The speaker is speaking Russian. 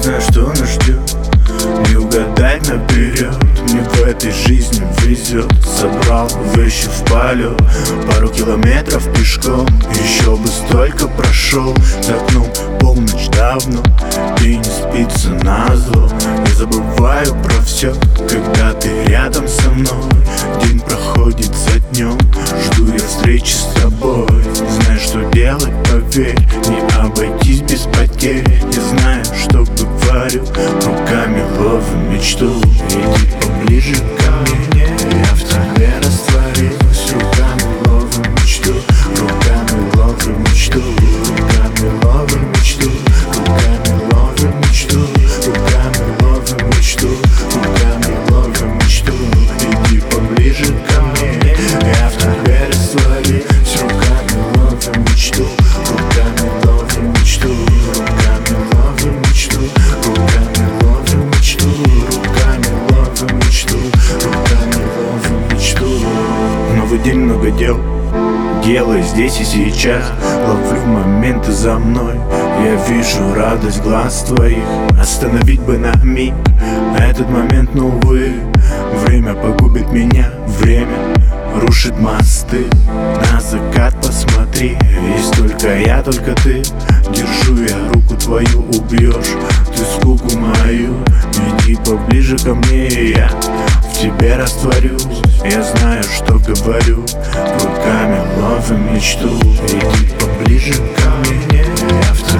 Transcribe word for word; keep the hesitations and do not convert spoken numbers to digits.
знаю, что нас ждет, не угадать наперед. Мне в этой жизни везет. Собрал вещи в полет, пару километров пешком, еще бы столько прошел. За окном полночь давно, и не спится назло. Не забываю про все, когда ты рядом со мной. День проходит за днем, жду я встречи с тобой. Не знаю, что делать, поверь, не обойтись без потерь. Я знаю, что говорю, руками ловим мечту. Иди поближе ко мне, я в тебе растворилась. Руками ловим мечту, руками ловим мечту, руками ловим мечту, руками ловим мечту, руками ловим мечту, руками ловим мечту. Иди поближе ко мне, я в тебе растворилась. Руками ловим мечту, руками ловим мечту, руками ловим мечту, руками ловим мечту, руками ловим мечту, руками ловим мечту. Новый день, много дел, делай здесь и сейчас. Ловлю моменты за мной, я вижу радость глаз твоих. Остановить бы на миг этот момент, но увы, время погубит меня. Время рушит мосты. На закат посмотри, есть только я, только ты. Держу я руку твою, убьешь ты скуку мою. Иди поближе ко мне, и я в тебе растворюсь. Я знаю, что говорю, руками ловим мечту. Иди поближе ко мне, я в тебе